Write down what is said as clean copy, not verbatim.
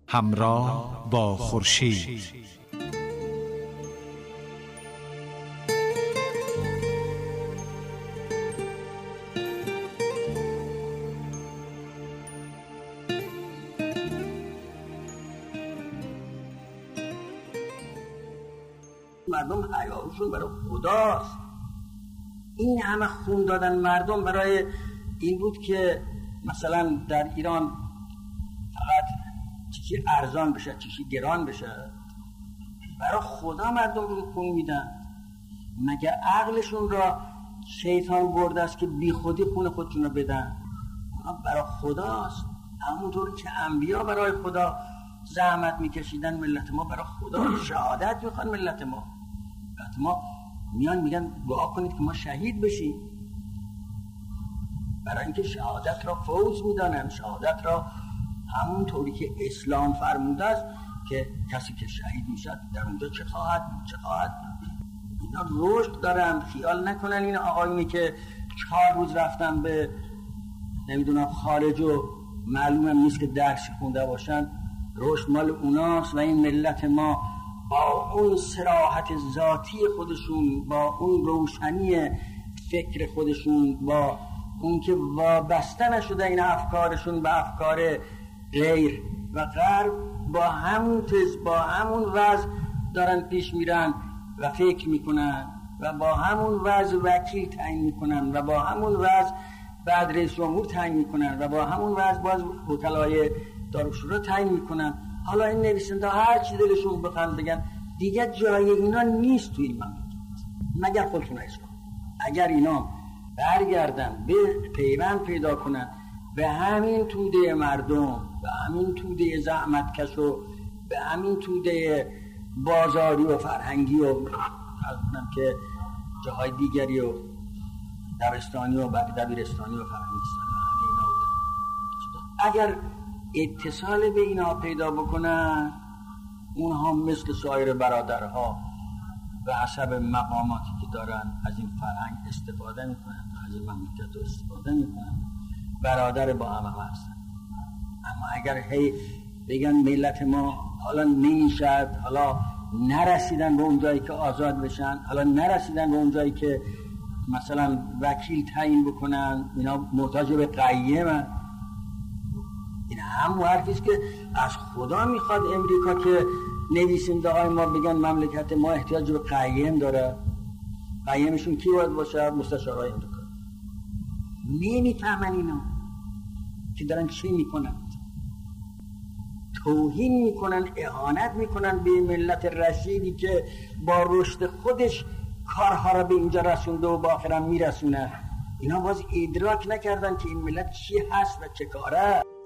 همراه با خورشید. مردم حیاشون برای خداست. این همه خون دادن مردم برای این بود که مثلا در ایران فقط چیزی ارزان بشه، چیزی گران بشه. برای خدا مردم رو خون میدن. مگه عقلشون را شیطان برده است که بی خودی خون خودشون رو بدن؟ اونا برای خداست. همونطور که انبیا برای خدا زحمت میکشیدن، ملت ما برای خدا شهادت میخوان. ملت ما میان میگن دعا کنید که ما شهید بشیم، برای اینکه شهادت را فوز میدانن. شهادت را همون طوری که اسلام فرموده است که کسی که شهید میشد در اونجا چه خواهد اینا رشد دارن. خیال نکنن این آقایونی که 4 روز رفتن به نمیدونم خارج و معلومم نیست که درس خونده باشن، رشد مال اوناست. و این ملت ما با اون صراحت ذاتی خودشون، با اون روشنی فکر خودشون، با اون که وابسته نشده این افکارشون به افکار غیر و غرب، با همون با همون وضع دارن پیش میرن و فکر میکنن و با همون وضع وکیل تعیین میکنن و با همون وضع بعد رئیس جمهور تعیین میکنن و با همون وضع باز وکلای دارالشورا تعیین میکنن. حالا این نویسنده هر چی دلشون بخوان بگن، دیگه جای اینا نیست تو این مملکت مگر خودشون اصلاح. اگر اینا برگردن به پیوند پیدا کنن به همین توده مردم، به همین توده زحمتکش و به همین توده بازاری و فرهنگی و که جاهای دیگری و دبستانی و دبیرستانی و فرهنگستانی و همه اینا بودن، اگر اتصال به اینا پیدا بکنن، اونها مثل سایر برادرها به حسب مقاماتی که دارن از این فرهنگ استفاده میکنن، از این مملکت استفاده میکنن، برادر با هم هستن. اما اگر هی بگن ملت ما حالا نمیشد، حالا نرسیدن به اون جایی که آزاد بشن، حالا نرسیدن به اون جایی که مثلا وکیل تعیین بکنن، اینا محتاج به قیمن. این هم حرفیست که از خدا میخواد امریکا که نویسنده های ما بگن مملکت ما احتیاج به قیم داره. قیمشون کی باید باشه؟ مستشارهای امریکا. نمیفهمن اینا که دارن چی میکنن. توهین میکنن، اهانت میکنن به ملت رشیدی که با رشد خودش کارها را به اینجا رسونده و با آخرم میرسونه. اینا باز ادراک نکردن که این ملت چی هست و چه کاره.